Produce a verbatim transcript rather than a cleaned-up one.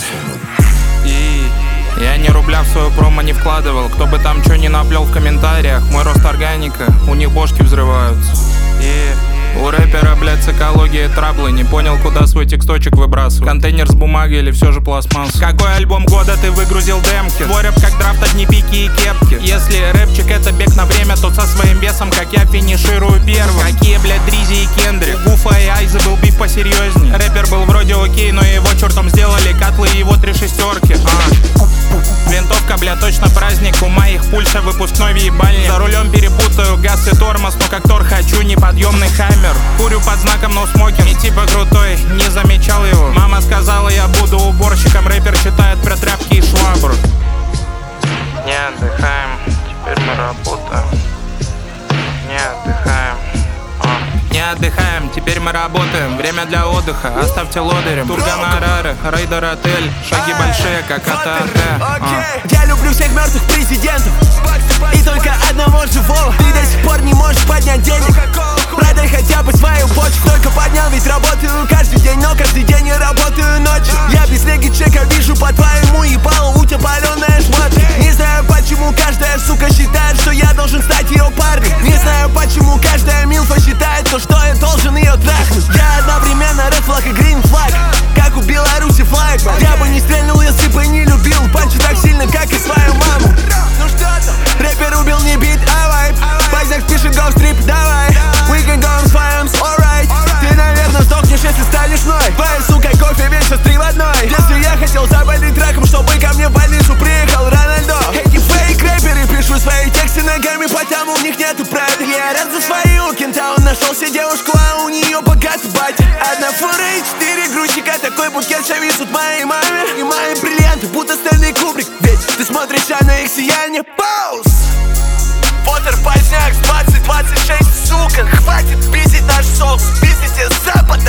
И я ни рубля в свою промо не вкладывал. Кто бы там что ни наплел в комментариях, мой рост органика, у них бошки взрываются. И у рэпера, блядь, с экологией траблы. Не понял, куда свой тексточек выбрасывать. Контейнер с бумагой или все же пластмасс? Какой альбом года ты выгрузил демки? Твой рэп как драфт, одни пики и кепки. Если рэпчик это бег на время, то со своим весом, как я, финиширую первым. Какие, блядь, Дризи и Кендрик? У Гуфа и Айза был биф посерьезнее. Рэпер был вроде окей, но его чертом сделали котлы и его три шестерки. А. Винтовка, бля, точно праздник. У моих пульса выпускной в ебальне. За рулем перепутаю газ и тормоз, но как Тор хочу неподъемный хаммер. Курю под знаком no smoking и типа крутой, не замечал его. Мама сказала, я буду уборщиком. Рэпер читает про тряпки и швабру. Не отдыхаем, теперь мы работаем. Не отдыхаем. Не отдыхаем, теперь мы работаем. Время для отдыха, оставьте лодырем. Тургонорары, рейдер отель. Шаги большие, как от АТ. Я люблю всех мертвых президентов и только одного живого. Ты до сих пор не можешь поднять денег. Продай хотя бы свою почку. Только поднял, ведь работаю каждый день, но каждый день я работаю ночью. Я без леги чека вижу по твоему ебалу, у тебя паленая шмотка. Не знаю, почему каждая сука считает, что я должен стать ее парнем. Не знаю, почему каждая милфа считает, то, что я должен ее трахнуть. Я одновременно red флаг и green флаг, как у Беларуси флаг. Я бы не стрельнул, если бы не любил панчи так сильно, как и свою маму. Ну что там? Рэпер убил не бит, а вайб. Байзак пишет go strip, давай. We can go on fires, alright. Ты, наверное, сдохнешь, если станешь мной. Твоя сука кофе вечер три в одной. Если я хотел заболеть раком, чтобы ко мне в больницу приехал Рональдо. Эти фейк-рэперы пишут свои тексты ногами, потому у них нету правды. Я рад за свою кента, он нашел себе девушку, а у нее богатый батя. Одна фура и четыре грузчика, такой букет шависут моей маме. И мои бриллианты, будто Стэнли Кубрик. Ведь ты смотришь на их сияние. Пауз! Поттер, поздняк, двадцать двадцать шесть, сука. Хватит пиздить наш соус, пиздите с запада.